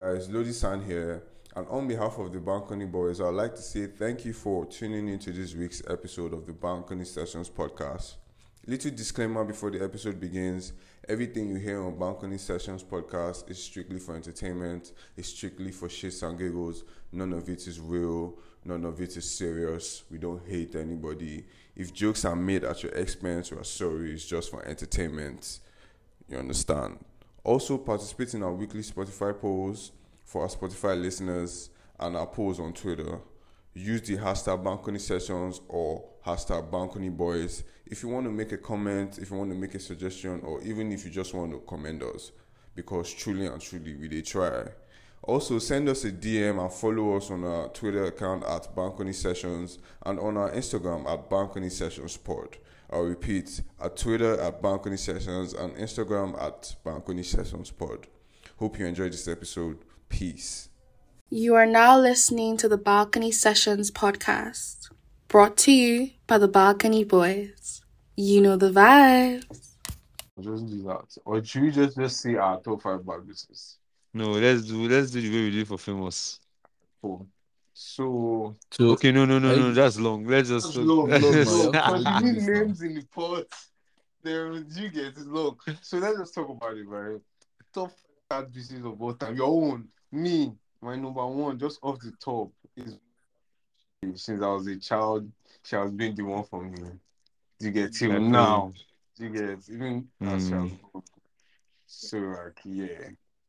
Guys, Lodi San here, and on behalf of the Balcony Boys, I'd like to say thank you for tuning in to this week's episode of the Balcony Sessions podcast. Little disclaimer before the episode begins: everything you hear on Balcony Sessions podcast is strictly for entertainment, it's strictly for shits and giggles. None of it is real, none of it is serious. We don't hate anybody. If jokes are made at your expense, we are sorry, it's just for entertainment. You understand? Also, participate in our weekly Spotify polls for our Spotify listeners and our polls on Twitter. Use the hashtag Balcony Sessions or hashtag Balcony Boys if you want to make a comment, if you want to make a suggestion, or even if you just want to commend us. Because truly and truly, we did try. Also, send us a DM and follow us on our Twitter account at Balcony Sessions and on our Instagram at Balcony Sessions Pod. I'll repeat, at Twitter at Balcony Sessions and Instagram at Balcony Sessions Pod. Hope you enjoyed this episode. Peace. You are now listening to the Balcony Sessions podcast, brought to you by the Balcony Boys. You know the vibes. Just do that. Or should we just say our top 5 bad business? No, let's do the way we do it for famous. Cool. So Okay, no, that's long. Let's just look, man. because you need names in the pot. There you get it. Look. So let's just talk about it, right? Top 5 bad business of all time. Your own. Me, my number one, just off the top, is since I was a child, she has been the one for me. You get till now. You get even as she has grown. So like yeah.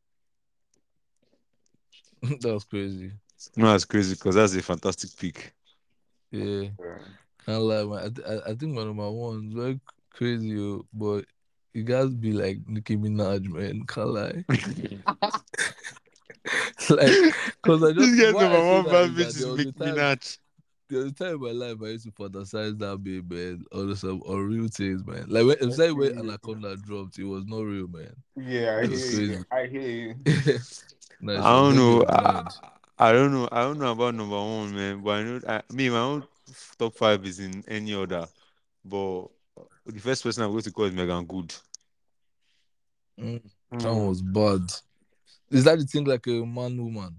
That was crazy. No, that's crazy because that's a fantastic pick. Yeah. Can't lie, man. I think my number one is very crazy, but you guys be like Nicki Minaj, man. Can't lie. Like, because I just. This guy's why I number say one that bad is that bitch is there was a Nicki time- Minaj. There was a time in my life I used to fantasize that babe, man. Or some unreal things, man. Like when especially when Anaconda dropped, it was not real, man. Yeah, It was crazy. I hear you. Nice, I don't know. get behind. I don't know. I don't know about number one, man. But I know my own top 5 is in any order. But the first person I'm going to call is Megan Good. That one was bad. Is that the thing like a man woman?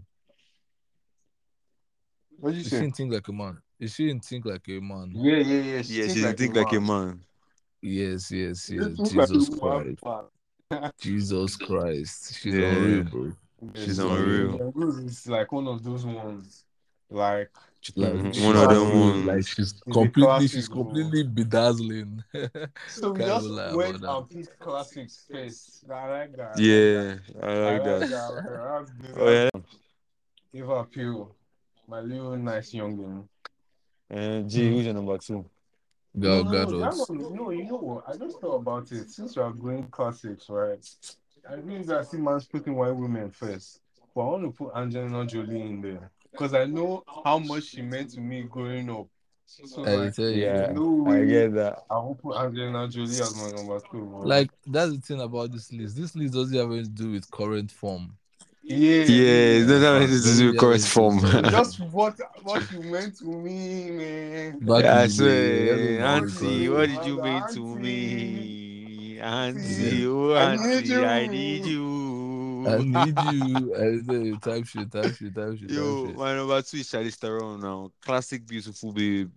What did you She say? didn't think like a man. She didn't think like a man. Yeah. Yeah, she didn't think like a man. Yes. Just Jesus like Christ. one. Jesus Christ. She's Yeah. unreal, bro. She's unreal. It's like one of those ones. Like One of them unreal. ones. Like she's a completely classic, bedazzling. So we Can't just even lie went about and picked classics first. I like that. Yeah, I I like like that. that. Oh yeah. Eva Pure, my little nice youngin. And G, who's your number 2? Gal No, Gadot. no, you know what? I just thought about it. Since we are going classics, right? I think I see man's putting white women first. But I want to put Angelina Jolie in there. Because I know how much she meant to me growing up. So I tell you, Yeah, no I way get that. I will put Angelina Jolie as my number 2. Bro. like that's the thing about this list. This list doesn't have anything to do with current form. Yeah, it doesn't have anything to do with current Yeah, form. Just what you meant to me, man. Back Yeah, I in the day, swear, Auntie, what did you mean to me? Auntie, oh I need Auntie, I you. need you. I need you. I say type shit. Yo, my number 2 is Charlize Theron now. Classic, beautiful babe.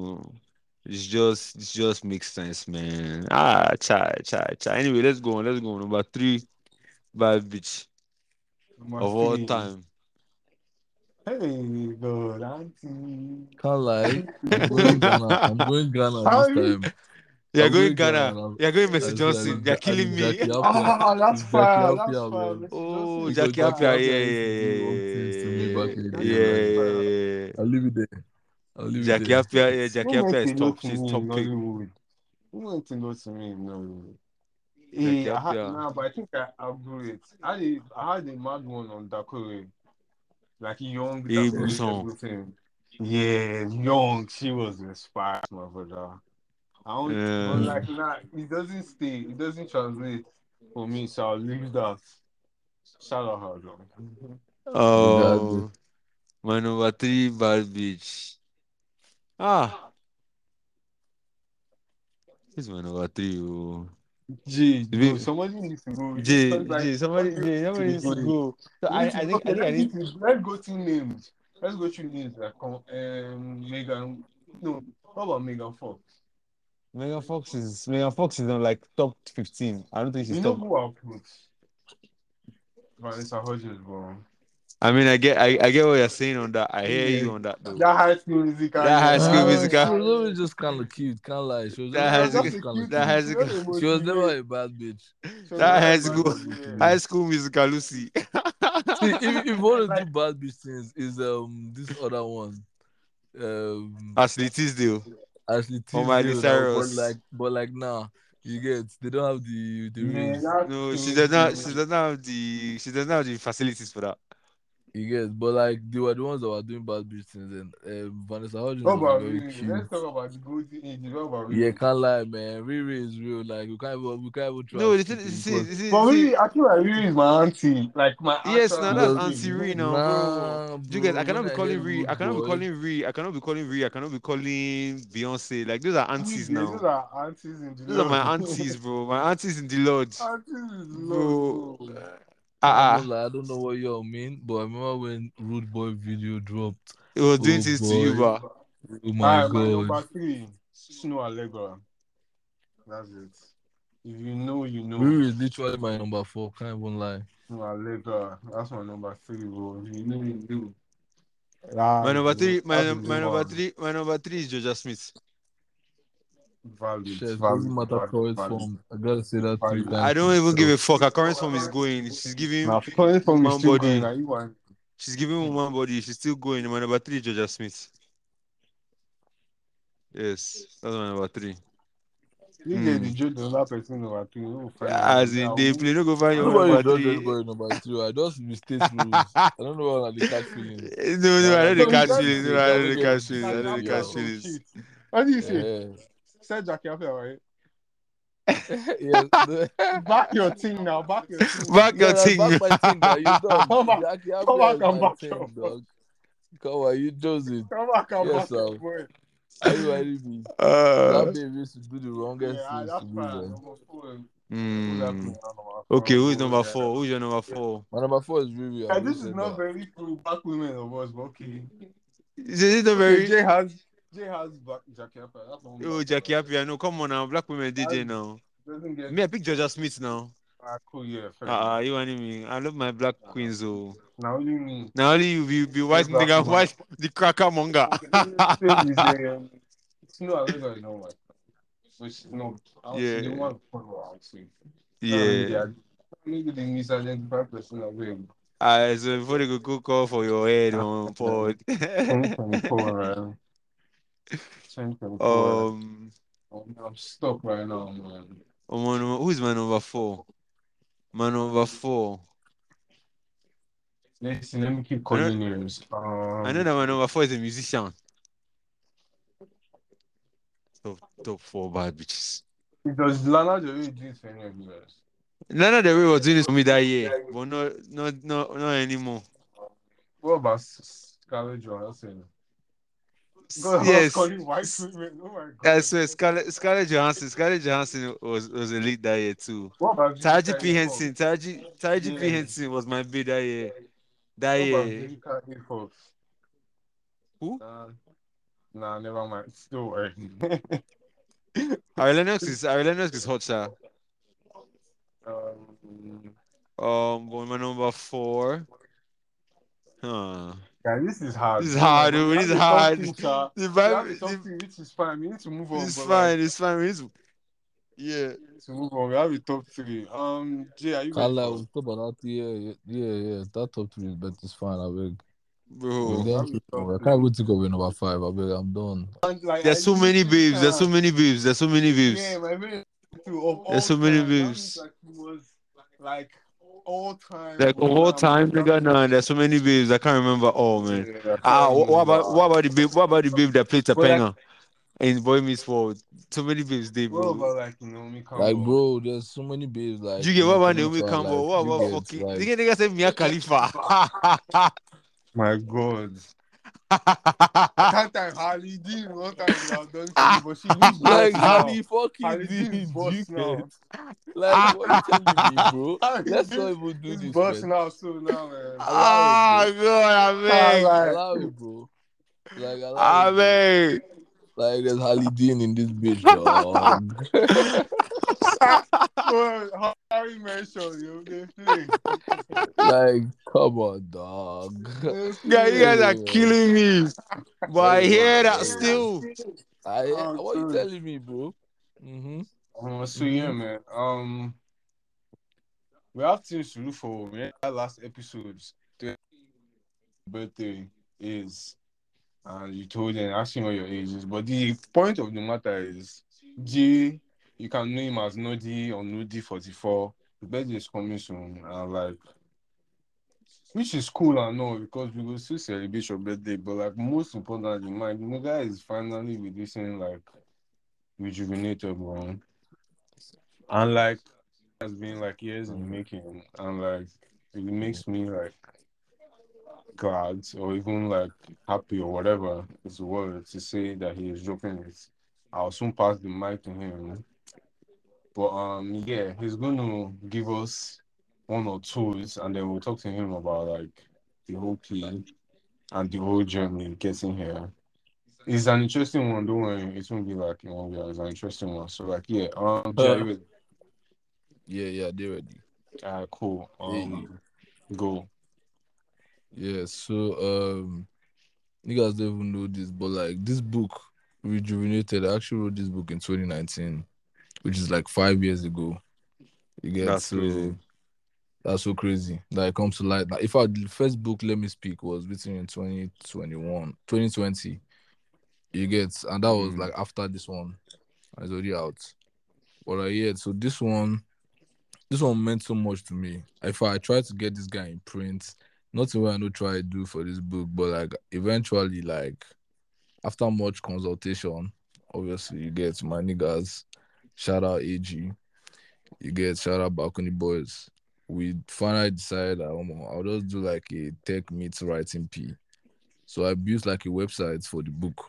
It just makes sense, man. Chai. Anyway, let's go on. Number 3, bad bitch Number of all 3. time. Hey, God, Auntie. Can't lie. I'm going Ghana How this you- time. You're I'm going Ghana, Ghana. and I'm- You're going Mercy I Johnson. said, You're killing me. Jackie Appiah. That's It's fine. Jackie That's Appiah, fine. man. Oh, Because Jackie Appiah, used to do all things to me back in the day, yeah. I'll leave it there. Jackie Appiah, Who went is to go top. to She's me top in pick. Nollywood? Who went to go to me in Nollywood? Jackie Appiah. Nah, but I think I outgrew it. I had a mad one on Dakore. Like young Able Dakore, song. everything. Yeah, young. She was inspired, my brother. But like nah, it doesn't stay. It doesn't translate for me, so I'll leave that. Shout out her though. Oh, my number 3, bad bitch. This is my number 3. Oh. G, no, Maybe- somebody needs to go. Somebody needs to go. So I think I need. Let's go through names. Let's go through names like Megan. No, how about Megan Fox? Megan Fox is on like top 15. I don't think she's You know top. who I'll put? Vanessa Hudgens, bro. I mean, I get what you're saying on that. I hear Yeah. you on that though. That High School Musical. That High School Musical. She was always just kind of cute, kind of like she was That always High just School. kind of That cute. High School. She was never a bad bitch. That High School Musical, Lucy. See, if you want to do bad bitch things, is this other one, Ashley Tisdale. Ashley Or Miley Tisdale, now, Cyrus. but like now, you get they don't have the rings. No, she does not. She does not have the. She does not have the facilities for that. You get, but like they were the ones that were doing bad bitch things, and Vanessa Hudgens What was about very Riri? cute. Let's talk about the golden age. What about Riri? Yeah, can't lie, man. Riri is real. Like we can't even try. No, to this skip is. it because- For me, I feel like Riri is my auntie. Like my Yes, actual no, that's auntie. Auntie Ree now, bro. Nah, You guys, bro, I cannot when be I calling hear Ree. I Rude cannot be Boy, calling Ree. I cannot be calling Ree. I cannot be calling Beyonce. Like those are aunties Those now. are aunties in the Those are Lord. my aunties, bro. My aunties in the Lord, Aunties in the bro. Lord, bro. I don't know what y'all mean, but I remember when Rude Boy video dropped. It was doing Oh things to you, boy, but oh my Alright, my god. number 3, Snow Allegra. That's it. If you know, you know. Riri is literally my number 4. Can't even lie. Snow Allegra. That's my number 3, bro. If you know, you do. my number three, My my number three is Georgia Smith. valid. Chef, doesn't Valid. matter current form. I gotta say that 3 Valid. times. I don't even give a fuck. Her current form is going. She's giving Now, calling from is woman still body. going. Are you one? She's giving woman body. She's still going. My number 3 is Georgia Smith. Yes, that's my number 3. You get the joke of that person number 2. You will find As in, they play. No go find your Nobody number judge 3. anybody number 2. I just mistake rules. I don't know what the catch feelings. No, I don't So dey catch you feelings. No, I don't dey catch feelings. I don't dey catch Yo. feelings. What do you say? Yeah. Said Jackie Appiah, right? Yes. Back your thing now. Back your thing. Back your No, thing. back my thing now. You done. Come back. Jackie Come Appiah back is and my back thing, your dog. Come on, you chose it. Come back and Yes, back your sir. boy. Are you ready? That baby used to do the wrongest Yeah, things that's to me, fine. man. Number 4. Okay, who is number 4? Who's your number 4? My number 4 is Riri. I This will is say not that. very pro black women of us, but okay. Is it not Okay, very? Jay has black Jackie Appiah. That's one. Oh, Jackie Appiah. No, come on now. Black women DJ now. Doesn't get. Me, I pick Georgia Smith now. Cool, yeah. Fair enough. You want me? I love my black queens, oh. Now you mean. Now only you be white Black nigga, woman. white the cracker monger. It's no, I don't know what. Which no, Yeah. the one for actually. Yeah. Maybe the misidentified person away. So before they go call for your head on pod. 2024, right? 2024. I'm stuck right now, man. Who is my number 4? My number 4. Listen, let me keep calling names. I know that my number 4 is a musician. Top 4 bad bitches. Because Lana Del Rey did for any of you guys. Lana Del Rey was doing this for me that year, but not anymore. What about Scarlett Johansson? God, Yes. calling white women. Oh my God. I swear, Scarlett Johansson. Scarlett Johansson was elite that year too. What about Taraji P Henson. Taraji P Henson was my bid that year. That year. Who? Nah, never mind. Don't worry. Ari Lennox is hot, sir. But my number 4. Yeah, this is hard. This is hard, dude. This is hard. The vibe, something which is fine. We need to move on. It's fine. It's fine. We need to, to move on. We have a top 3. Jay, are you ready? We'll talk about that. Yeah. That top 3 is better. It's fine. I beg. Bro, I can't even think of a number 5. I beg. I'm done. There's so many babes. Yeah, my favorite too. There's so many babes. Like he was like all time. Like of all time, nigga. Nah, there's so many babes. I can't remember all, man. What about the babe? What about the babe that played Topanga in Boy Meets World? So many babes, they bro. What about like Naomi Campbell? Like, bro, there's so many babes. Like, you get what about Naomi Campbell? What about fucking? Nigga say Mia Khalifa. My God. That time, Harley Dean, one time we have done for you, but she lose Like boss now. Harley fucking Harley Dean Dean, is boss now. dickhead. Like, what are you telling me, bro? Harley Let's Dean not even do is this, boss man. now, so now, man. Allow it, bro. God, I beg. Allow it, bro. Like, allow I it, bro. beg. Like, there's Harley Dean in this bitch, dog. Well, Harry mentioned you, they play. Like, come on, dog. Yeah, you guys are killing me. But I hear that Anyway. still. What are you telling me, bro? So yeah, man. We have things to look for. Man. That last episode's birthday is, and you told them asking what your age is. But the point of the matter is, G, you can know him as Nodi or Nodi44. The birthday is coming soon, and like, which is cool and all because we will still celebrate your birthday. But like, most importantly, my nigga is finally releasing like Rejuvenated, bro. And like, has been like years in the making, and like, it makes me like glad or even like happy or whatever is the word to say that he is dropping it. I'll soon pass the mic to him. But yeah, he's gonna give us one or twos and then we'll talk to him about like the whole play and the whole journey getting here. It's an interesting one, don't worry, it won't be like in 1 year, it's an interesting one. So like yeah, Jay, Yeah, they're ready. Cool. Go. Yeah, so you guys don't even know this, but like this book, Rejuvenated, I actually wrote this book in 2019, which is like 5 years ago. You get That's crazy. That's so crazy that it comes to light. Like, if the first book, Let Me Speak, was written in 2020, you get, and that was like after this one, it's already out. But yeah, so this one meant so much to me. If I tried to get this guy in print, nothing what I know try to do for this book, but like eventually, like after much consultation, obviously you get my niggas, shout out AG, you get shout out Balcony Boys. We finally decided that I'll just do like a tech meets writing P. So I built like a website for the book.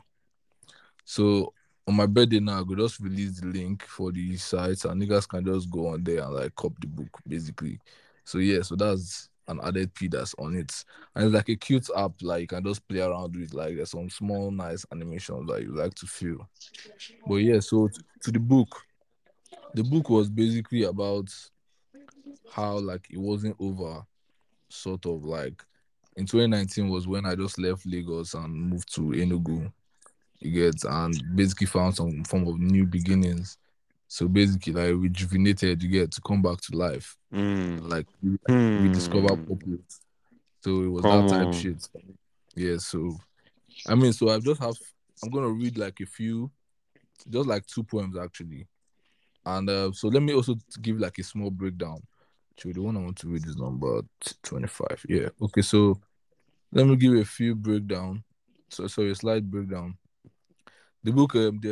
So on my birthday now, I could just release the link for the site and niggas can just go on there and like copy the book basically. So yeah, so that's an added P that's on it. And it's like a cute app, like you can just play around with, like there's some small nice animations that you like to feel. But yeah, so to the book. The book was basically about how like it wasn't over, sort of like in 2019 was when I just left Lagos and moved to Enugu. You get, and basically found some form of new beginnings. So basically, like rejuvenated, you get to come back to life, like rediscover purpose. So it was that type shit. Yeah. So I mean, so I'm gonna read like a few, just like 2 poems actually, and so let me also give like a small breakdown. Actually, the one I want to read is number 25. Yeah. Okay. So let me give a few breakdown. So sorry, a slight breakdown. The book,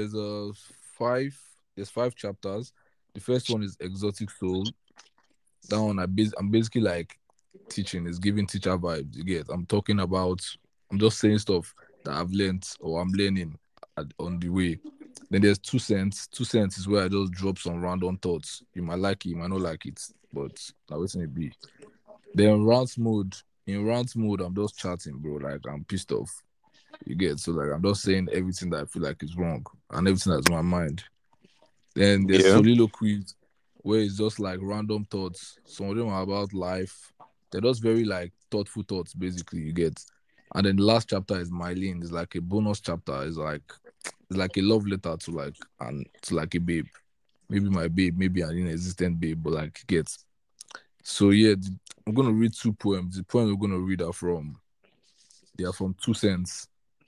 there's 5 chapters. The first one is Exotic Soul. That one I'm basically like teaching, is giving teacher vibes. You get, I'm just saying stuff that I've learned or I'm learning on the way. Then there's 2 cents. 2 cents is where I just drop some random thoughts. You might like it, you might not like it, but now what's it be? Then rant mode. In rant mode, I'm just chatting, bro. Like I'm pissed off. You get, so like I'm just saying everything that I feel like is wrong and everything that's in my mind. Then there's soliloquies, where it's just like random thoughts. Some of them are about life. They're just very like thoughtful thoughts, basically. You get, and then the last chapter is Mylene. It's like a bonus chapter. It's like a love letter to like a babe, maybe my babe, maybe an inexistent babe, but like gets. So yeah, I'm gonna read 2 poems. The poems we're gonna read are from 2 cents.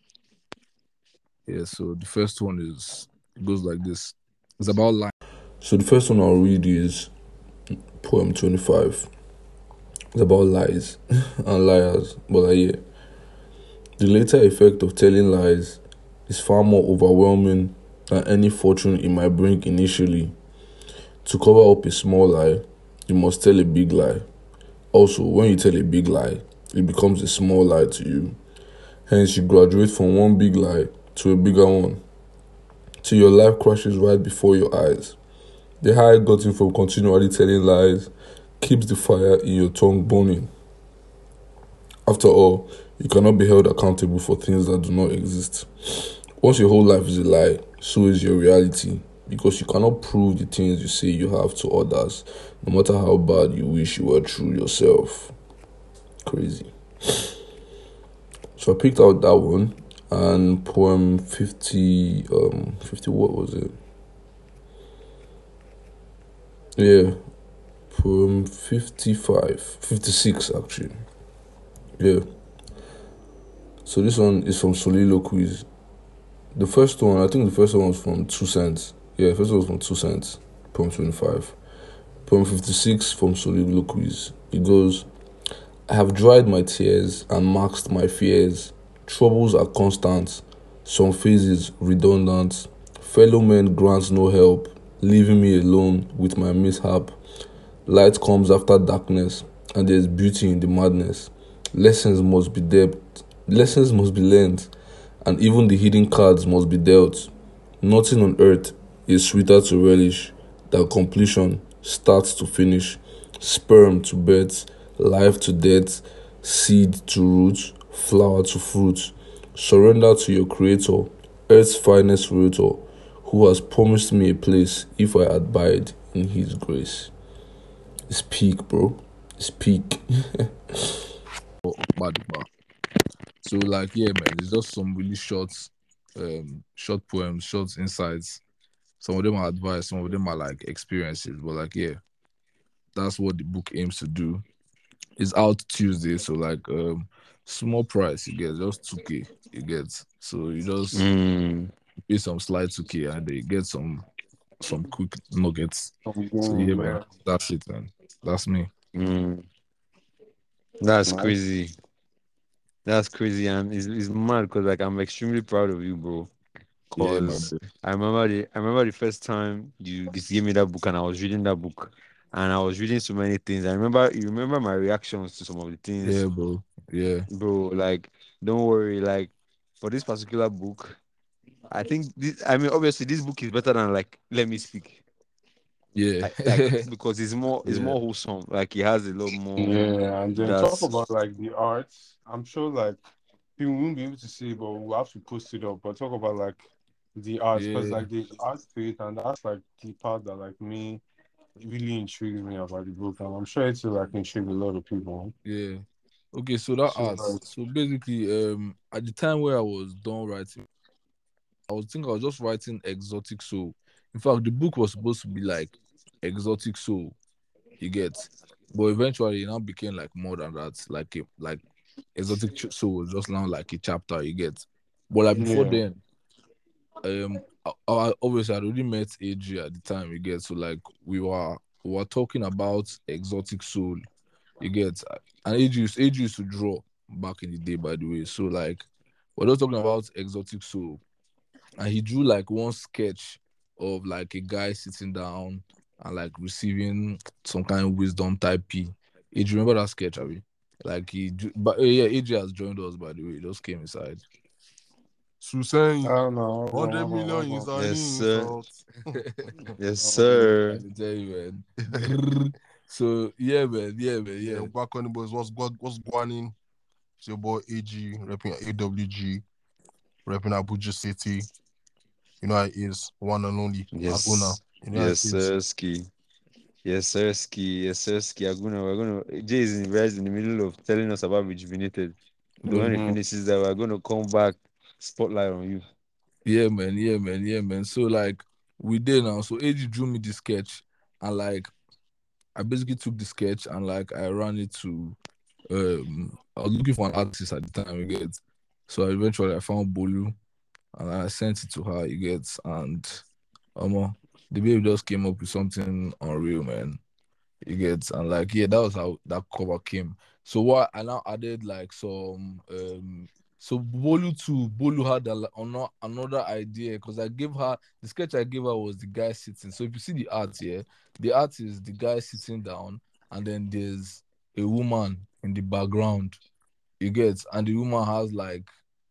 Yeah, so the first one goes like this. It's about life. So the first one I'll read is poem 25. It's about lies and liars. But yeah, the later effect of telling lies is far more overwhelming than any fortune it might bring initially. To cover up a small lie, you must tell a big lie. Also, when you tell a big lie, it becomes a small lie to you. Hence, you graduate from one big lie to a bigger one, till your life crashes right before your eyes. The high gotten from continually telling lies keeps the fire in your tongue burning. After all, you cannot be held accountable for things that do not exist. Once your whole life is a lie, so is your reality, because you cannot prove the things you say you have to others, no matter how bad you wish you were true yourself. Crazy. So I picked out that one, and poem 50, what was it? Yeah, poem 56 actually. Yeah. So this one is from Soliloquies. The first one was from 2 Cents. Yeah, the first one was from 2 Cents, poem 25. Poem 56 from Soliloquies. It goes, I have dried my tears and masked my fears. Troubles are constant, some phases redundant. Fellow men grant no help, leaving me alone with my mishap. Light comes after darkness, and there is beauty in the madness. Lessons must be learned, and even the hidden cards must be dealt. Nothing on earth is sweeter to relish than completion, start to finish, sperm to birth, life to death, seed to root, flower to fruit. Surrender to your Creator, earth's finest Creator, who has promised me a place if I abide in His grace. It's peak, bro. It's peak. Bad. So like, yeah, man, it's just some really short poems, short insights. Some of them are advice, some of them are like experiences. But like, yeah, that's what the book aims to do. It's out Tuesday, so like small price you get, just 2K you get. So you just pay some slight 2K and they get some quick nuggets. So yeah, man, that's it, man. That's me. That's crazy. That's crazy, and it's mad because like I'm extremely proud of you, bro. Yeah, Cause I remember the first time you gave me that book and I was reading that book and I was reading so many things. You remember my reactions to some of the things, yeah, bro. Yeah, bro. Like, don't worry, like for this particular book, I think obviously this book is better than like Let Me Speak. yeah. Like because it's Yeah, more wholesome. Like it has a lot more Yeah, and then talk that's about like the arts. I'm sure like people won't be able to see, but we'll have to post it up. But talk about like the arts, because yeah, like the art to and that's like the part that like me really intrigues me about the book, and I'm sure it will like intrigue a lot of people. yeah. Okay, so that So art. like, So basically, at the time where I was done writing, I was just writing exotic soul. In fact, the book was supposed to be like exotic soul, you get. But eventually it now became like more than that. Like exotic soul was just now like a chapter, you get. But like before yeah, then, obviously I'd already met AG at the time, you get. So like we were talking about exotic soul, you get. And AG used to draw back in the day, by the way. So like we're just talking about exotic soul, and he drew like one sketch of like a guy sitting down and like receiving some kind of wisdom type P. Do you remember that sketch, Abby? Like but yeah, AJ has joined us, by the way. He just came inside. I Sustain don't know. 100 million is an yes, sir. insult. Yes, I sir. can tell you, man. So yeah, man. Yeah, man. Yeah, Yeah. back on the boys. What's going on? It's your boy AG, repping AWG, repping Abuja City. You know how it is. One and only. Aguna. Yes. You know how it Yes, is. sir, ski. Yes, sir, ski. Yes, sir, ski. Jay is in the middle of telling us about Rejuvenated. So when he Mhm. finishes that, we're gonna come back, spotlight on you. Yeah, man. Yeah, man. Yeah, man. So like we did now. So AG drew me the sketch, and like I basically took the sketch and like I ran it to I was looking for an artist at the time, you get. So eventually I found Bolu and I sent it to her, you get. And the babe just came up with something unreal, man. You get. And like, yeah, that was how that cover came. So what I now added like some so Bolu had another idea because I gave her the sketch I gave her was the guy sitting. So if you see the art here, the art is the guy sitting down, and then there's a woman in the background. You get, and the woman has like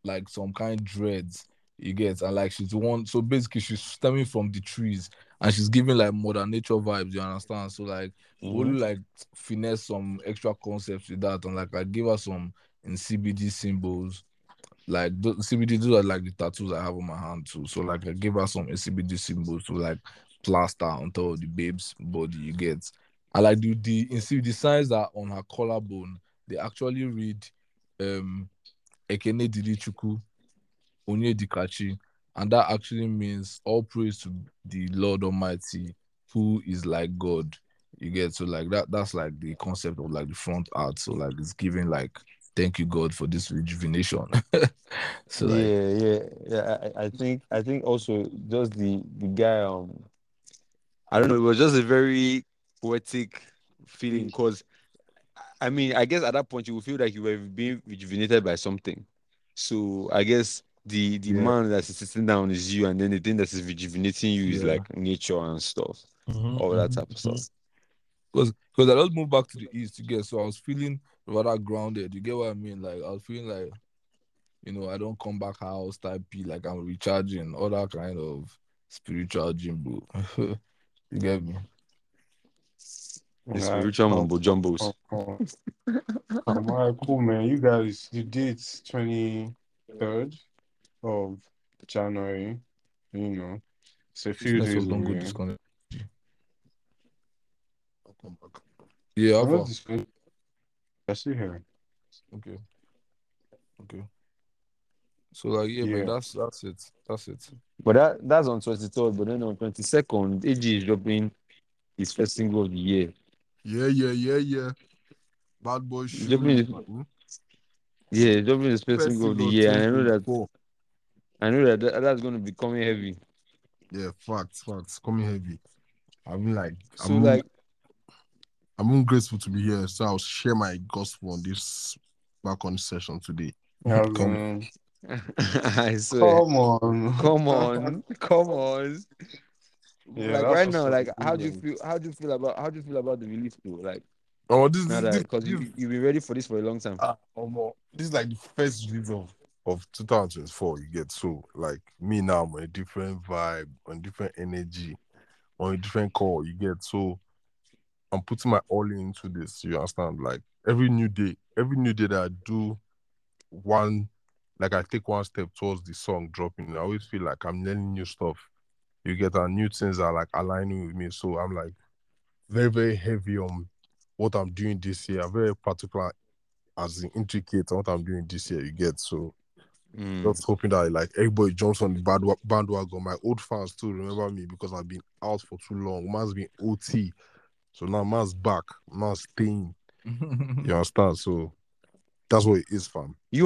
like some kind dreads. You get, and like she's the one. So basically, she's stemming from the trees, and she's giving like mother nature vibes. You understand? So like, we'll Mm-hmm. like finesse some extra concepts with that, and like I give her some in CBD symbols. Like CBD, those are like the tattoos I have on my hand too. So like, I give her some CBD symbols to like plaster on top of the babe's body. You get, and like the in CBD signs that are on her collarbone, they actually read Ekene Dilichuku Onyedikachi, and that actually means all praise to the Lord Almighty, who is like God. You get, so like that's like the concept of like the front art. So like it's giving like thank you God for this rejuvenation. So like Yeah. I think also just the guy. I don't know. It was just a very poetic feeling because I mean, I guess at that point you would feel like you were being rejuvenated by something. So I guess the Yeah. man that's sitting down is you, and then the thing that is rejuvenating you is yeah. like nature and stuff, Mm-hmm, all that type of mm-hmm. stuff. Because I just moved back to the east to get, so I was feeling rather grounded. You get what I mean? Like I was feeling like, I don't come back house type P, like I'm recharging, all that kind of spiritual gym, bro. You get me? The Alright, spiritual mumbo jumbos. Alright, cool, man. You guys, the date's 23rd of January. It's a This few days network don't go away. disconnect. I'll come back. Yeah, I'm not Alpha. disconnected. I see here. Okay, okay. So like, yeah, man, Yeah. that's it. That's it. But that's on 23rd, but then on 22nd, AG is dropping his first single of the year. Yeah. Bad boy He's shoes. dropping he's dropping his first First single of the single year. And 2024. I know that's going to be coming heavy. Yeah, facts. Coming heavy. I mean, like, So like, I'm grateful to be here. So I'll share my gospel on this back on session today. Yeah, Come. man. I swear, Come on. come on. Yeah, Like that's right what's now, up. like how do you feel about the release though? Like Oh, this now this that this, because this you've been ready for this for a long time. this is like the first release of 2024. You get, so like me now, I'm on a different vibe, on different energy, on a different call. You get, so I'm putting my all into this. You understand? Like every new day that I do one, like I take one step towards the song dropping, I always feel like I'm learning new stuff. You get, and new things are like aligning with me. So I'm like very, very heavy on what I'm doing this year. I'm very particular as in intricate on what I'm doing this year. You get, so just hoping that like everybody jumps on the bandwagon. My old fans too remember me because I've been out for too long. Man's been OT, so now man's back. Man's staying. You understand? So that's what it is, fam. You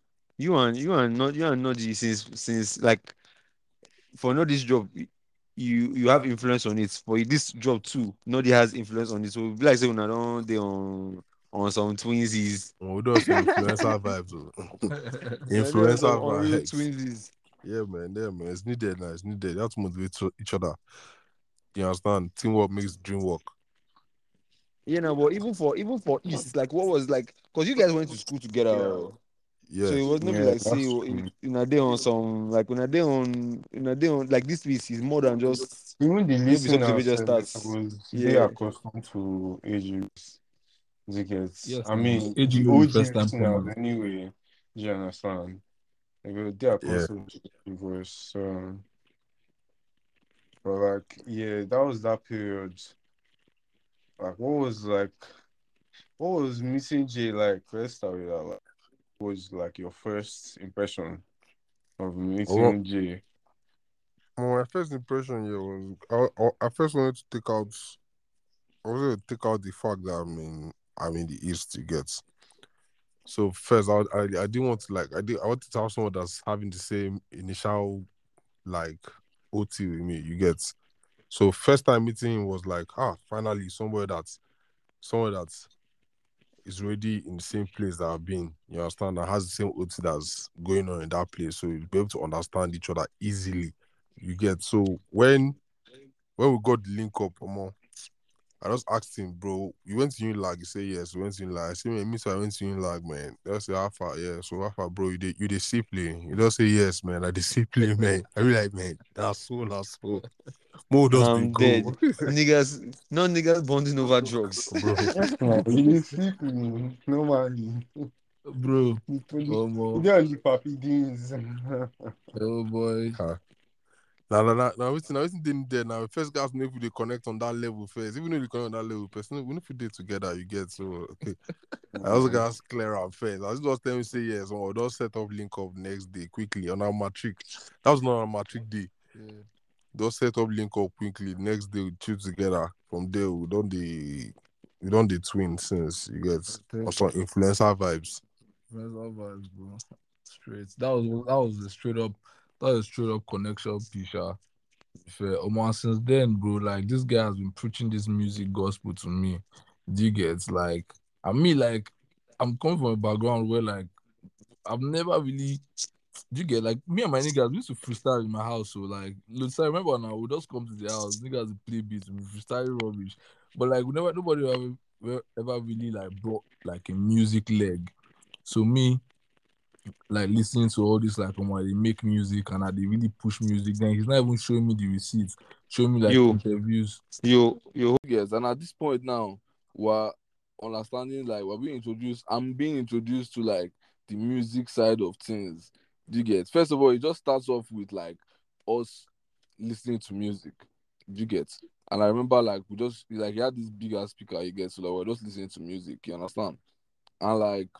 and Noji since like for not this job, you have influence on it. For this job too, Nodi has influence on it. So it be like say when I don't they on some twinsies. We do some influencer vibes. When they on some Influencer unreal vibes. twinsies. Yeah, man. It's needed now. It's needed. You have to motivate each other. You understand? Teamwork makes the dream work. But even for East, it's like what was like because you guys went to school together. So Yeah. it was not be Yeah, like say that's oh, true. in a day on some like in a day on like this piece is more than just Even the maybe something we listeners just starts. was they Yeah. accustomed to AG's tickets. Yes, I man. mean, AG the will be OG first time listeners coming. anyway. Do you understand? They are Yeah. accustomed to the voice. So, but like, yeah, that was that period. Like, what was Missing J like? Let's start with that. Like, what was like your first impression of Well, Missing J? my first impression here was I first wanted to take out. I wanted to take out the fact that I'm in the East. You get. So first, I didn't want to like I wanted to have someone that's having the same initial like OT with me. You get. So first time meeting him was like finally someone that is already in the same place that I've been. You understand? That has the same OT that's going on in that place, so you'll be able to understand each other easily. You get, so when we got the link up, I just asked him, bro, you went to Unilag? He said yes, we went to Unilag. I said, man, me too, I went to Unilag, man. They say, how far? Yeah, so how far, bro? You the discipline. You don't say yes, man. I discipline, man. I be like, man, that's so. More does be I'm go. dead. Niggas bonding over drugs. Bro. You sleep me, normally. Bro. You Omo. don't leave Papi Deans. Oh boy. Now, listen, didn't there. Now, first guys, if they connect on that level first, even if they connect on that level, person, even if we did together, you get so okay. I also got clear out first. I just tell me say yes, or don't set up link up next day quickly on our matric. That was not our matric day. Yeah. Don't set up link up quickly. Next day we choose together. From there we don't the twin since you get some influencer vibes. Influencer vibes, bro. Straight. That was a straight up connection piece. Fair. Since then, bro, like this guy has been preaching this music gospel to me. Do you get like and me like I'm coming from a background where like I've never really do you get like me and my niggas we used to freestyle in my house. So like let's I remember now we just come to the house, niggas would play beats, we freestyle rubbish. But like we never nobody ever really like brought like a music leg. So me like listening to all this like they make music and they really push music. Then he's not even showing me the receipts, showing me like Yo. interviews. Yo. Yes, and at this point now, we're understanding like we're being introduced. I'm being introduced to like the music side of things. Do you get? First of all, it just starts off with like us listening to music. Do you get? And I remember like we just like he had this big ass speaker. You get so like we're just listening to music. You understand? And like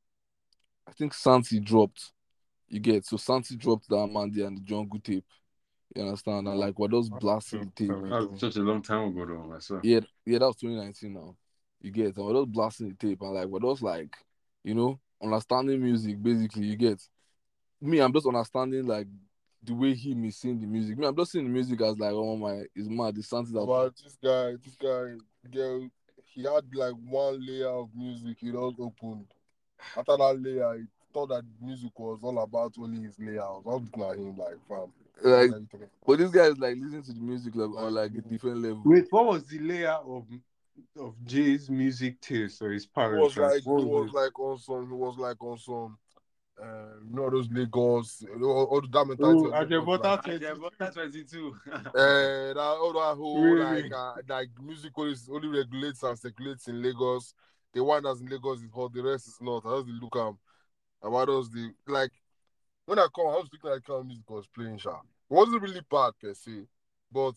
I think Santi dropped. You get so Santi dropped that Mandy and the Jungle tape. You understand? And like we're just blasting the tape. That was such a long time ago, though. Myself. Yeah, that was 2019 now. You get and we're just blasting the tape and like we're just like, understanding music basically, you get. Me, I'm just understanding like the way him is seeing the music. Me, I'm just seeing the music as like, oh my, it's mad. The Santi that About this guy, girl, he had like one layer of music he just opened. After that layer, he thought that music was all about only his layer. I was looking at him like, fam. like, but this guy is like listening to the music like on like a different level. Wait, what was the layer of Jay's music taste or his parents? It was like on some you know those Lagos, all the damn mentality. Ajebota 22. All that whole Really? like music only regulates and circulates in Lagos. The one that's in Lagos is hot, the rest is not. How's the look about us the like when I come, I was thinking like kind of music was playing sharp. It wasn't really bad per se, but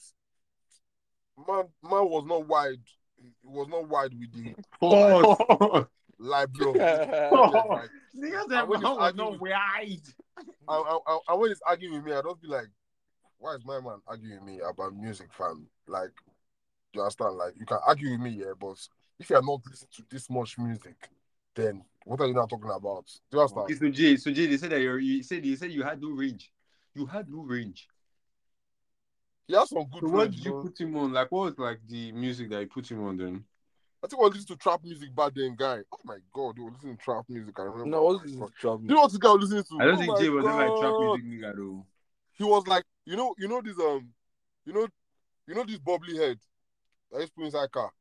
man was not wide. It was not wide with the library of Niggas was not wide. And when he's arguing with me, I don't be like, why is my man arguing with me about music, fam? Like, you understand? Like, you can argue with me, yeah, but if you're not listening to this much music, then what are you not talking about? Do you understand? Okay, so Jay, they said that you said you had no range. You had no range. He has some good range. What did you put him on? Like, what was like the music that you put him on then? I think I was listening to trap music back then, guy. Oh my god, you were listening to trap music. I remember. No, I was listening to trap music. You know what this guy was listening to? I don't think Jay was ever a trap music nigga though. He was like, you know this you know this bubbly head that is put inside car.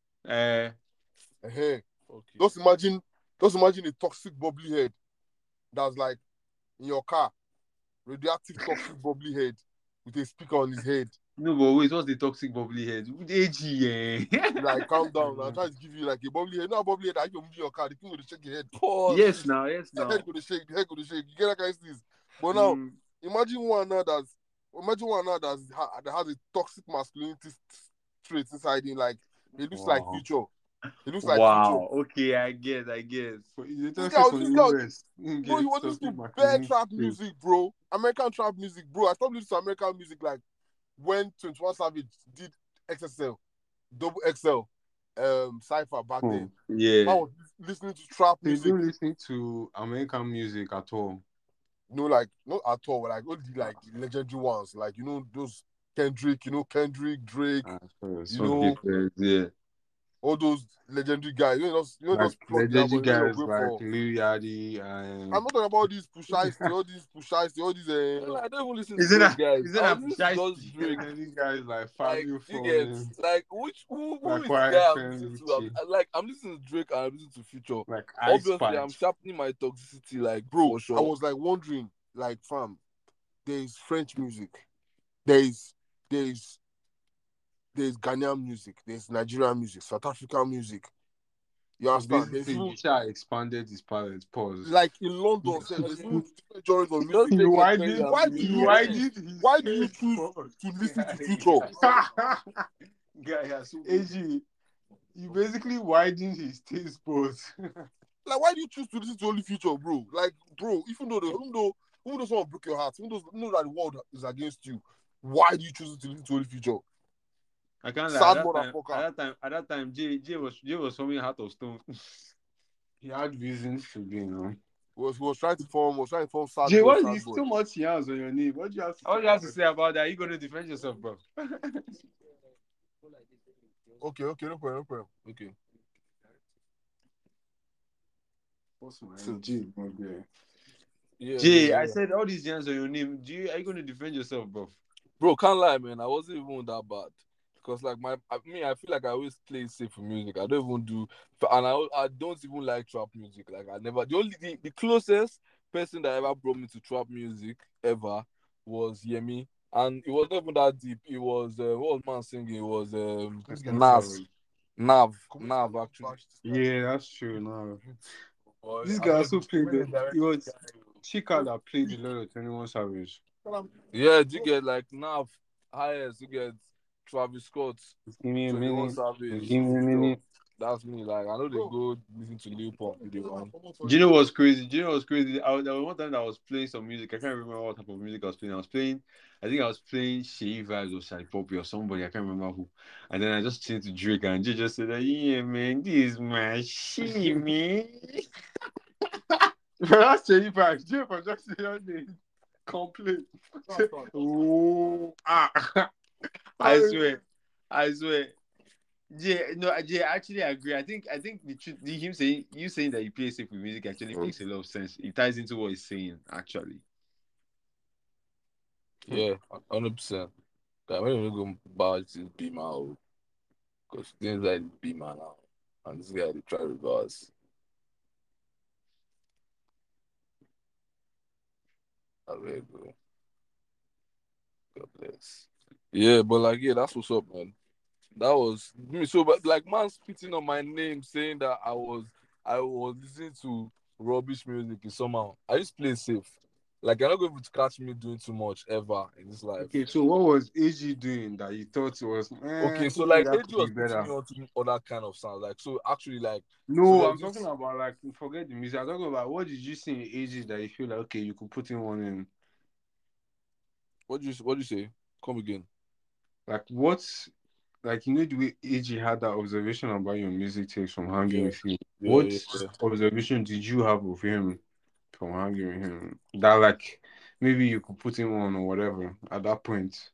Okay. Just imagine a toxic bubbly head that's like in your car, radioactive toxic bubbly head with a speaker on his head. No, but wait, what's the toxic bubbly head? Like, calm down. I'm trying to give you like a bubbly head. Not a bubbly head. I move your car. The thing with the shake your head. Yes, now. The head could shake. You get that kind of things. But now, imagine one now that has a toxic masculinity trait inside him. Like, it looks like future. It looks like future. Okay, I guess. This guy, bro, he was listening to bare trap music, bro. American trap music, bro. I stopped listening to American music like when 21 Savage did XXL, Double XL, Cypher back then. Yeah. I was listening to trap music. You don't listen to American music at all? No, like not at all. Like only like the legendary ones, like those Kendrick, Drake. Yeah. all those legendary guys. You know Like those plug the legendary album, you know, guys go like for. Lil Yachty and I'm not talking about these Pusha, all these. I don't even listen to those guys. is it I that was listening to just Drake. legendary guys like Like, Fabio you get Foreign, like who like is the guy I'm YFN listening to? Lucci, I'm listening to Drake and I'm listening to Future. like Ice Obviously, I'm Spice. sharpening my toxicity, like Bro, for sure. I was like wondering, like, fam, there's French music, there's Ghanaian music, there's Nigerian music, South African music. You So understand? There's basically, even, Isha expanded his palette. Pause. like in London, there's even different genres of Just music. take Why a pen did and Why be do you you why reading. did he Why do you say choose pause? to listen to Future? AG, you basically widened his taste buds. Like, why do you choose to listen to only Future, bro? Like, bro, even though someone broke your heart, even though you know that the world is against you, why do you choose to listen to only Future? I can't lie. Sad At motherfucker. that time, Jay was forming Heart of Stone. He had reasons to be, you know. Was trying to form sad Jay, boy, what sad is boy. too much yams on your name? What do you have to say about that? You gonna defend yourself, bro? Okay, no problem. Okay. What's my So, Jay? Yeah, Jay, yeah, I yeah. said all these yams on your name. Are you gonna defend yourself, bro? Bro, can't lie, man. I wasn't even that bad. Because like I feel like I always play safe for music. I don't even do, and I don't even like trap music. Like I never. The closest person that ever brought me to trap music ever was Yemi, and it was not even that deep. It was what was man singing? It was let's get Nas, Nav actually. Yeah, that's true. No, But this I guy mean, also played the. It was Chika that played a lot of 21 Savage. yeah, you get like Nav, highest, you get Travis Scott, Give me a 21 minute. Savage, Give me a Future. minute. That's me. Like I know they go listen to Lil Pump. They want. Do you know what's crazy? There was one time that I was playing some music. I can't remember what type of music I was playing. I think I was playing Shea Vibes or Shai Poppy or somebody. I can't remember who. And then I just changed to Drake and Jay just said, "Yeah, man, this is my shit, man." That's Shea Vibes. Jay for just saying your name. Complain. Oh, I swear. Jay, I actually agree. I think the truth, you saying that you play safe with music actually makes a lot of sense. It ties into what he's saying actually. Yeah, 100%. I'm not going to buy this Beamer because things like Beamer now, and this guy they try reverse. Very good. God bless. Yeah, but like that's what's up, man. That was me. So, but like, man, spitting on my name, saying that I was listening to rubbish music is somehow. I used to play safe. Like, you're not going to catch me doing too much ever in this life. Okay, so what was AG doing that you thought was Okay, so maybe like that AG could was be putting better? me on to other kind of sounds. Like, so actually, like, so No, there's I'm this. talking about like forget the music. I'm talking about what did you see in AG that you feel like okay, you could put in one in What do you say? Come again. like what's like you know the way AG had that observation about your music takes from hanging Yeah, with you. yeah, What yeah, yeah. observation did you have of him from hanging with him? That like maybe you could put him on or whatever at that point.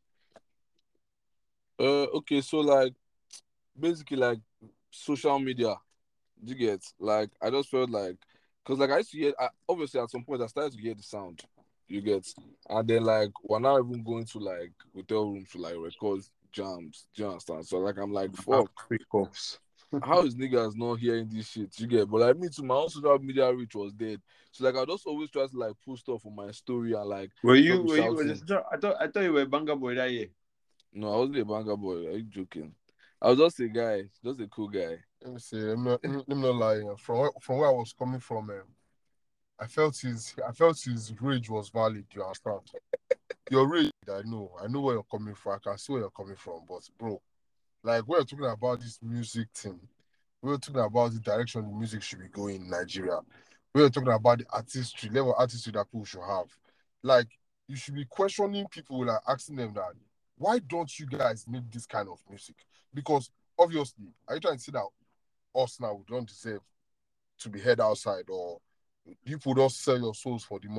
Okay, so like basically like social media. Do you get like I just felt like because like I used to hear obviously at some point I started to hear the sound. You get and then like we're now even going to like hotel rooms to like record jams. Do you understand? So like I'm like Have fuck. quick offs. How is niggas not hearing this shit? You get, but like me too, my own social media reach was dead. So like I just always try to like post stuff on my story and like just be Were you shouting. I thought you were a banger boy that year. No, I wasn't a banger boy. Are you joking? I was just a guy, just a cool guy. Let me see. Let me not lie. From where I was coming from, I felt his rage was valid. You understand? Your rage, I know where you're coming from. I can see where you're coming from. But bro, like we're talking about this music thing. We're talking about the direction the music should be going in Nigeria. We're talking about the artistry, level of artistry that people should have. Like you should be questioning people, like asking them that why don't you guys make this kind of music? Because obviously, are you trying to say that us now we don't deserve to be heard outside or people don't sell your souls for the money?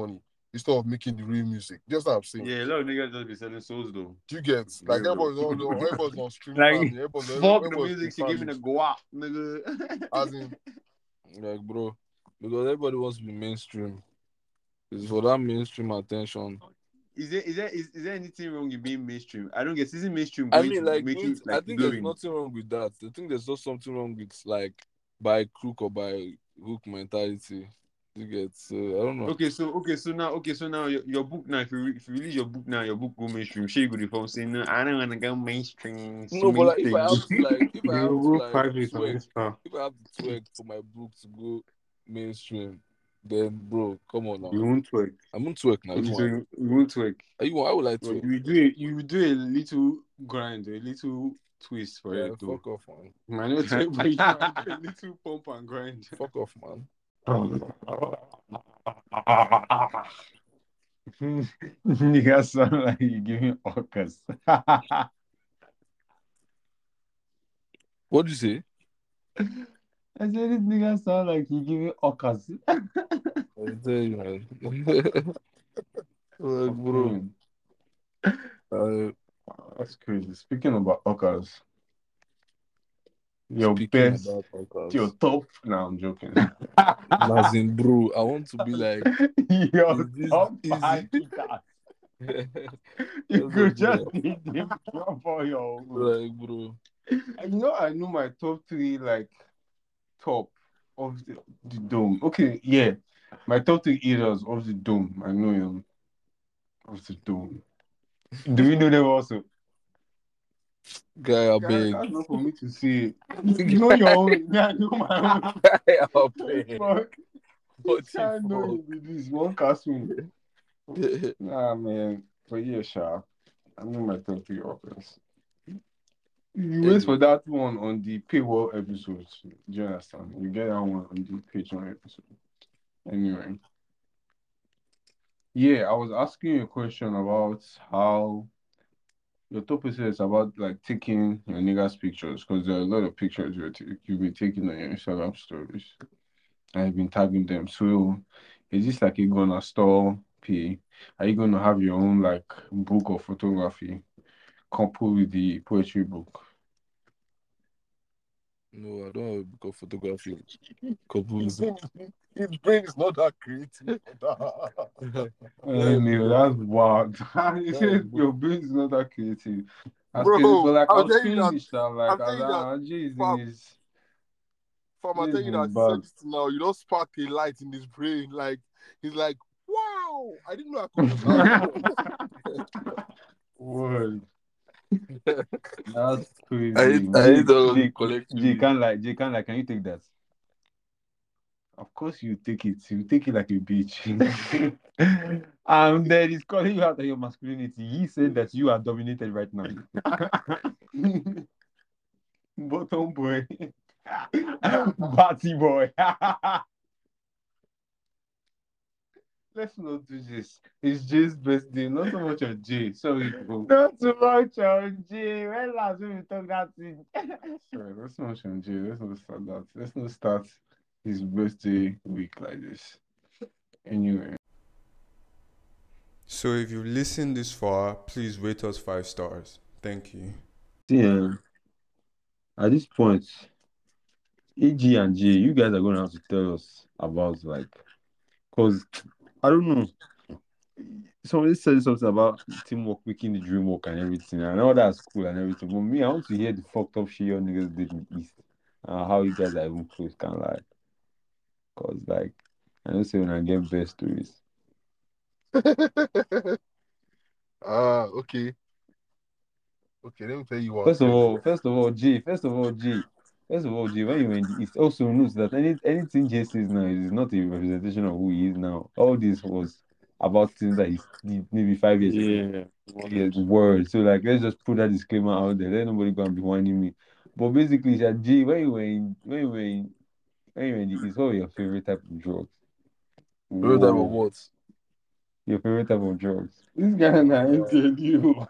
instead of making the real music. Just what I'm saying. Yeah, a lot of niggas just be selling souls though. Do you get like Yeah, everybody's on stream like, farming, fuck the everybody's music, she giving a guap, nigga. as in Like, bro, because everybody wants to be mainstream. It's for that mainstream attention. Is there anything wrong in being mainstream? I don't get. Isn't mainstream I going mean, to like, make you I like think there's glowing? nothing wrong with that. I think there's just something wrong with like by crook or by hook mentality. You get, I don't know. Okay, so now your book now. If you release your book now, your book go mainstream. Sure, you go the phone saying no, I don't want to go mainstream. No, but like if I have to like You go private on twerk, Insta. if I have to twerk for my book to go mainstream, then bro, come on now. You won't twerk. I won't twerk now. Okay, so you won't twerk. Why would I Well, twerk? you will do a little grind, a little twist for it. Fuck off, man. Man, not twerk, but you might do a little pump and grind. Fuck off, man. Nigga sound like you giving orcas. What do you say? I said this nigga sound like he giving orcas. I tell you, man. Like, bro. That's crazy. Speaking about orcas, your Speaking best, about podcasts. your top. No, I'm joking. As in, bro, I want to be like, your is this top easy? 5 guitars. You That's could a just bro. need them for your own. Like, bro. I know my top 3, like, top of the dome. Okay, yeah. My top 3 eras of the dome. I know them. Of the dome. Do we know them also? Guy, I Guys, beg. that's not for me to say. You know your own. Yeah, I know my own. Guy, I beg. Fuck. What I the know you with this one castle. Nah, man. But yeah, sure. I know my top 3 offers. You wait for that one on the paywall episode. Do you understand? You get that one on the Patreon episode. Anyway. Yeah, I was asking you a question about how your top is about like taking your niggas pictures, because there are a lot of pictures you've been taking on your Instagram stories. I've been tagging them. So is this like a gonna store pay? Are you gonna have your own like book of photography coupled with the poetry book? No, I don't have a book of photography. Couple. his brain is not that creative. Anyway, that's wild. You said bro. your brain is not that creative. That's Bro, crazy, but like I'm I was telling you feeling that- this now, like I'm telling you that, Angie is fam, in his. Fam, I tell you that Bad. said this now, you don't spark a light in his brain. Like he's like, wow, I didn't know I could do that. Word. That's crazy. I need to Jay, collect Jay, can you take that? Of course you take it. You take it like a bitch. And then he's calling you out of your masculinity. He said that you are dominated right now. Bottom boy. Batty boy. Let's not do this. It's Jay's birthday, not so much on Jay. Sorry, bro. Not so much on Jay. When last time we talk that thing? Sorry, not so much on Jay. Let's not start that. Let's not start his birthday week like this. Anyway. So if you listened this far, please rate us 5 stars. Thank you. Yeah. At this point, EG and J, you guys are going to have to tell us about, like, because I don't know. Somebody said something about teamwork making the dream work and everything. I know that's cool and everything, but me, I want to hear the fucked up shit your niggas did in the East. How you guys are even close, kind of like. Because, like, I don't say when I get best stories. Okay. Okay, let me tell you what. First of all, J, when you were in the East, also note that anything Jay says now is not a representation of who he is now. All this was about things that he did maybe 5 years ago. Yeah, word. So like, let's just put that disclaimer out there. Let nobody go and be whining me. But basically, Jay, when you were in the East, what were your favorite type of drugs? Favorite type of what? Your favorite type of drugs? This guy now NTLU.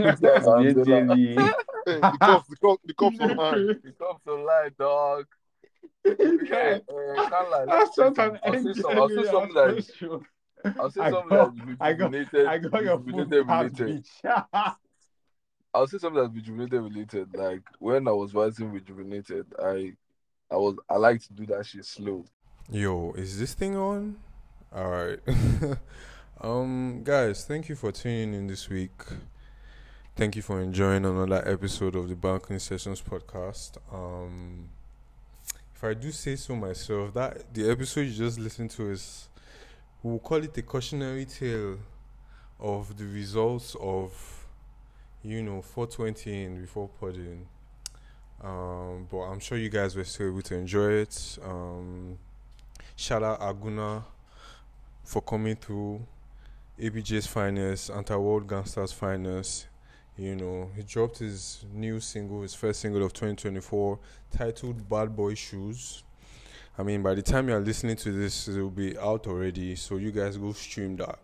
The cops on hand. The cops online, dog. Okay. Can't lie. That's not an I'll say something like, I'll say I something got, that's I got, rejuvenated, I got your full rejuvenated pass, related. bitch. I'll say something that's rejuvenated related. Like when I was writing rejuvenated, I like to do that shit slow. Yo, is this thing on? All right. Guys, thank you for tuning in this week. Thank you for enjoying another episode of the Balcony Sessions podcast. If I do say so myself, that the episode you just listened to is, we'll call it a cautionary tale of the results of 420 in before podding. But I'm sure you guys were still able to enjoy it. Shout out Aguna for coming through. ABJ's finest, Anti-World Gangsters finest. He dropped his new single, his first single of 2024, titled Bad Boy Shoes. I mean, by the time you're listening to this, it will be out already. So you guys go stream that.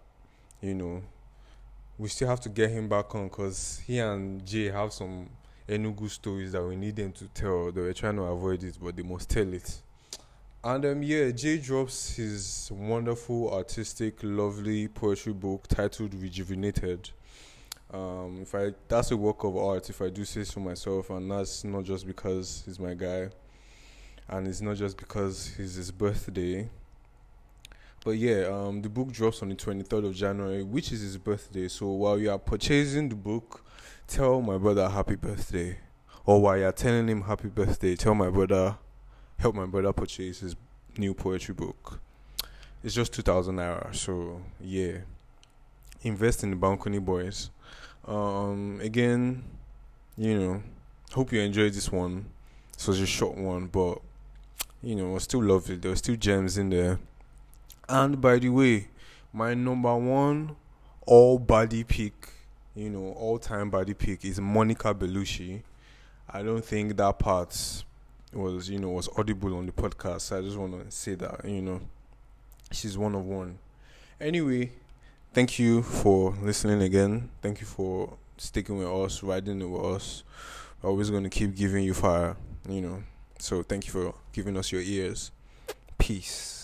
We still have to get him back on because he and Jay have some Enugu stories that we need them to tell. They were trying to avoid it, but they must tell it. And Jay drops his wonderful, artistic, lovely poetry book titled Rejuvenated. That's a work of art, if I do say so myself, and that's not just because he's my guy, and it's not just because it's his birthday. But the book drops on the 23rd of January, which is his birthday. So while you are purchasing the book, tell my brother happy birthday. Or while you are telling him happy birthday, help my brother purchase his new poetry book. It's just 2,000 naira. So invest in the Balcony Boys. Again, hope you enjoyed this one. This was a short one, but I still love it. There were still gems in there. And by the way, my number one all-time body pick is Monica Bellucci. I don't think that part was audible on the podcast. So I just want to say that, she's one of one. Anyway, thank you for listening again. Thank you for sticking with us, riding it with us. We're always going to keep giving you fire, So thank you for giving us your ears. Peace.